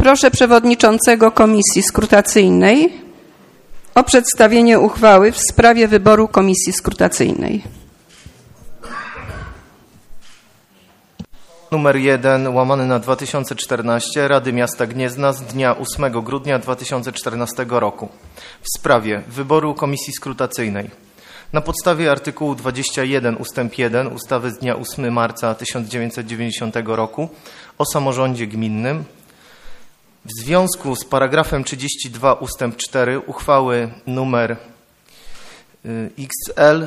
Proszę przewodniczącego komisji skrutacyjnej o przedstawienie uchwały w sprawie wyboru komisji skrutacyjnej. Numer 1/2014 Rady Miasta Gniezna z dnia 8 grudnia 2014 roku w sprawie wyboru komisji skrutacyjnej. Na podstawie artykułu 21 ustęp 1 ustawy z dnia 8 marca 1990 roku o samorządzie gminnym w związku z paragrafem 32 ustęp 4 uchwały numer XL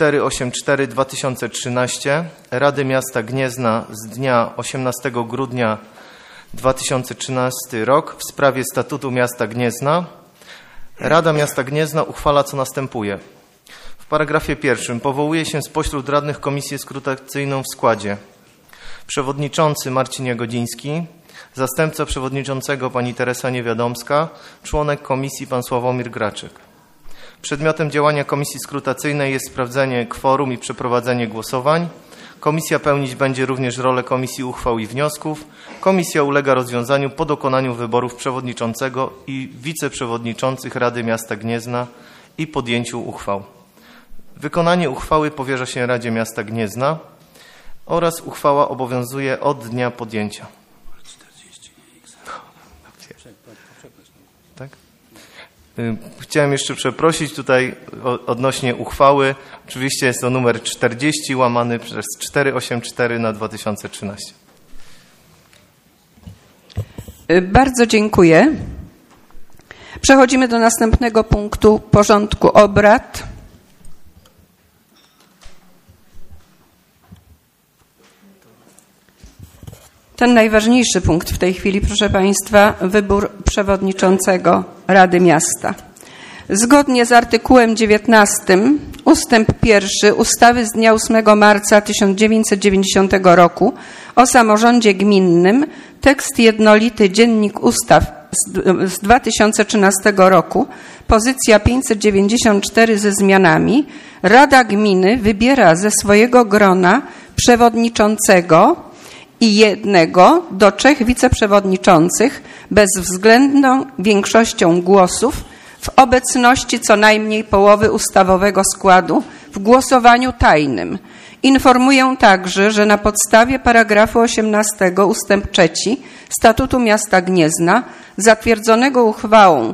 484/2013 Rady Miasta Gniezna z dnia 18 grudnia 2013 rok w sprawie Statutu Miasta Gniezna. Rada Miasta Gniezna uchwala, co następuje. W paragrafie 1 powołuje się spośród radnych komisję skrutacyjną w składzie: przewodniczący Marcin Jagodziński, zastępca przewodniczącego pani Teresa Niewiadomska, członek komisji pan Sławomir Graczyk. Przedmiotem działania komisji skrutacyjnej jest sprawdzenie kworum i przeprowadzenie głosowań. Komisja pełnić będzie również rolę komisji uchwał i wniosków. Komisja ulega rozwiązaniu po dokonaniu wyborów przewodniczącego i wiceprzewodniczących Rady Miasta Gniezna i podjęciu uchwał. Wykonanie uchwały powierza się Radzie Miasta Gniezna oraz uchwała obowiązuje od dnia podjęcia. Tak? Chciałem jeszcze przeprosić tutaj odnośnie uchwały. Oczywiście jest to numer 40/484/2013. Bardzo dziękuję. Przechodzimy do następnego punktu porządku obrad. Ten najważniejszy punkt w tej chwili, proszę Państwa, wybór przewodniczącego Rady Miasta. Zgodnie z artykułem 19 ustęp 1 ustawy z dnia 8 marca 1990 roku o samorządzie gminnym, tekst jednolity Dziennik Ustaw z 2013 roku, pozycja 594 ze zmianami, Rada Gminy wybiera ze swojego grona przewodniczącego i 1 do 3 wiceprzewodniczących bezwzględną większością głosów w obecności co najmniej połowy ustawowego składu w głosowaniu tajnym. Informuję także, że na podstawie paragrafu 18 ustęp 3 Statutu Miasta Gniezna zatwierdzonego uchwałą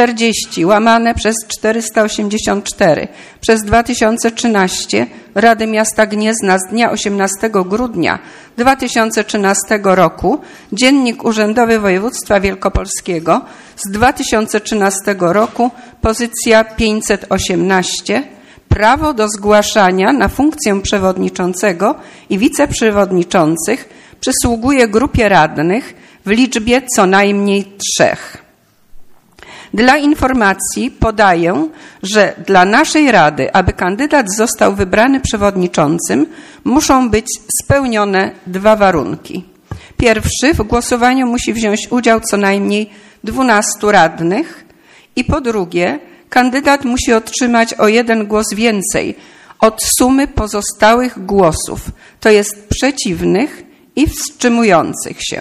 40/484/2013 Rady Miasta Gniezna z dnia 18 grudnia 2013 roku, Dziennik Urzędowy Województwa Wielkopolskiego z 2013 roku, pozycja 518, prawo do zgłaszania na funkcję przewodniczącego i wiceprzewodniczących przysługuje grupie radnych w liczbie co najmniej 3. Dla informacji podaję, że dla naszej Rady, aby kandydat został wybrany przewodniczącym, muszą być spełnione 2 warunki. Pierwszy, w głosowaniu musi wziąć udział co najmniej 12 radnych i po drugie, kandydat musi otrzymać o 1 głos więcej od sumy pozostałych głosów, to jest przeciwnych i wstrzymujących się.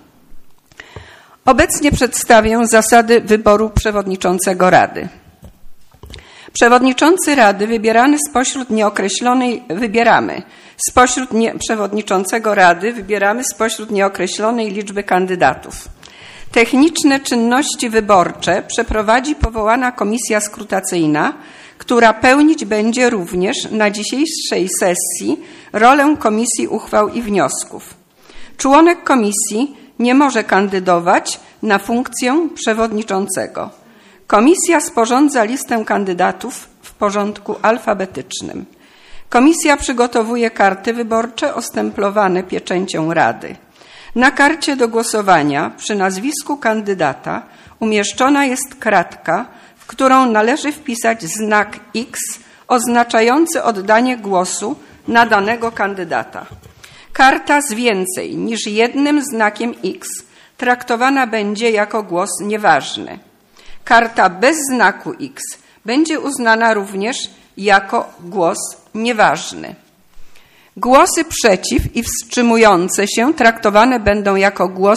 Obecnie przedstawię zasady wyboru przewodniczącego Rady. Rady wybieramy spośród nieokreślonej liczby kandydatów. Techniczne czynności wyborcze przeprowadzi powołana komisja skrutacyjna, która pełnić będzie również na dzisiejszej sesji rolę Komisji Uchwał i Wniosków. Członek komisji nie może kandydować na funkcję przewodniczącego. Komisja sporządza listę kandydatów w porządku alfabetycznym. Komisja przygotowuje karty wyborcze ostemplowane pieczęcią Rady. Na karcie do głosowania przy nazwisku kandydata umieszczona jest kratka, w którą należy wpisać znak X oznaczający oddanie głosu na danego kandydata. Karta z więcej niż 1 znakiem X traktowana będzie jako głos nieważny. Karta bez znaku X będzie uznana również jako głos nieważny. Głosy przeciw i wstrzymujące się traktowane będą jako głosy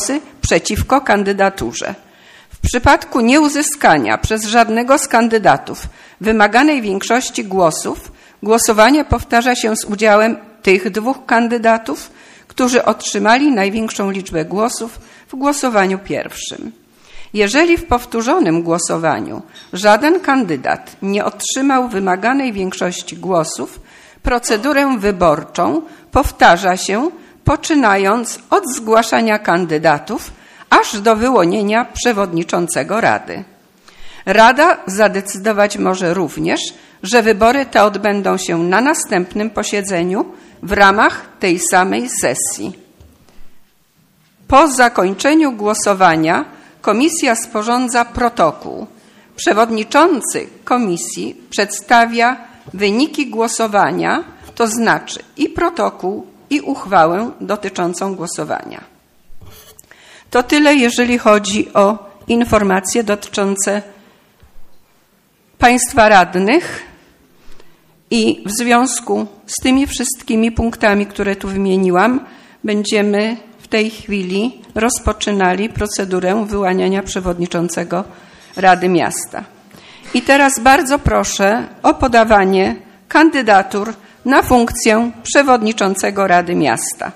przeciwko kandydaturze. W przypadku nieuzyskania przez żadnego z kandydatów wymaganej większości głosów, głosowanie powtarza się z udziałem tych dwóch kandydatów, którzy otrzymali największą liczbę głosów w głosowaniu pierwszym. Jeżeli w powtórzonym głosowaniu żaden kandydat nie otrzymał wymaganej większości głosów, procedurę wyborczą powtarza się, poczynając od zgłaszania kandydatów, aż do wyłonienia przewodniczącego Rady. Rada zadecydować może również, że wybory te odbędą się na następnym posiedzeniu w ramach tej samej sesji. Po zakończeniu głosowania komisja sporządza protokół. Przewodniczący komisji przedstawia wyniki głosowania, to znaczy i protokół, i uchwałę dotyczącą głosowania. To tyle, jeżeli chodzi o informacje dotyczące państwa radnych i w związku z tymi wszystkimi punktami, które tu wymieniłam, będziemy w tej chwili rozpoczynali procedurę wyłaniania przewodniczącego Rady Miasta. I teraz bardzo proszę o podawanie kandydatur na funkcję przewodniczącego Rady Miasta.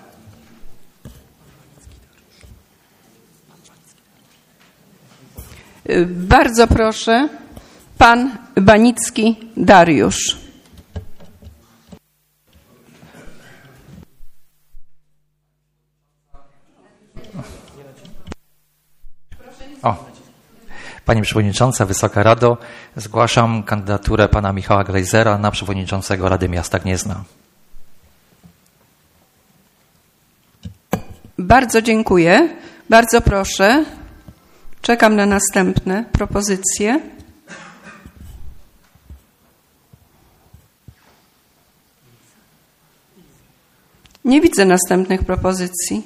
Bardzo proszę, pan Banicki Dariusz. Pani Przewodnicząca, Wysoka Rado, zgłaszam kandydaturę pana Michała Glejzera na przewodniczącego Rady Miasta Gniezna. Bardzo dziękuję. Bardzo proszę. Czekam na następne propozycje. Nie widzę następnych propozycji.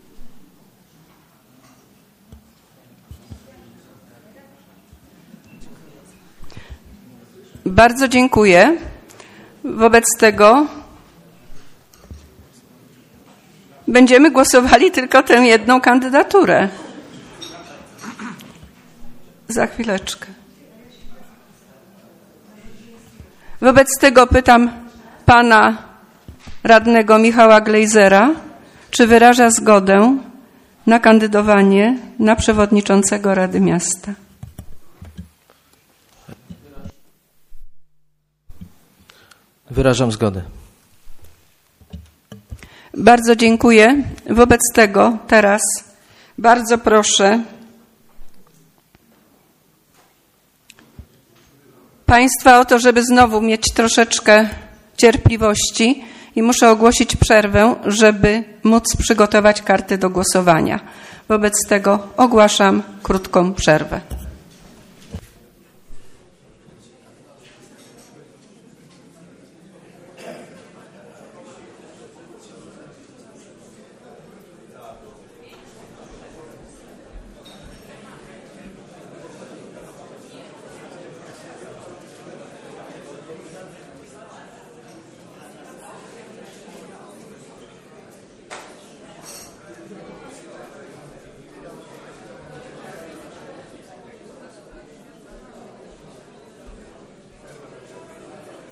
Bardzo dziękuję. Wobec tego będziemy głosowali tylko tę jedną kandydaturę. Za chwileczkę. Wobec tego pytam pana radnego Michała Glejzera, czy wyraża zgodę na kandydowanie na przewodniczącego Rady Miasta. Wyrażam zgodę. Bardzo dziękuję. Wobec tego teraz bardzo proszę państwa o to, żeby znowu mieć troszeczkę cierpliwości i muszę ogłosić przerwę, żeby móc przygotować karty do głosowania. Wobec tego ogłaszam krótką przerwę.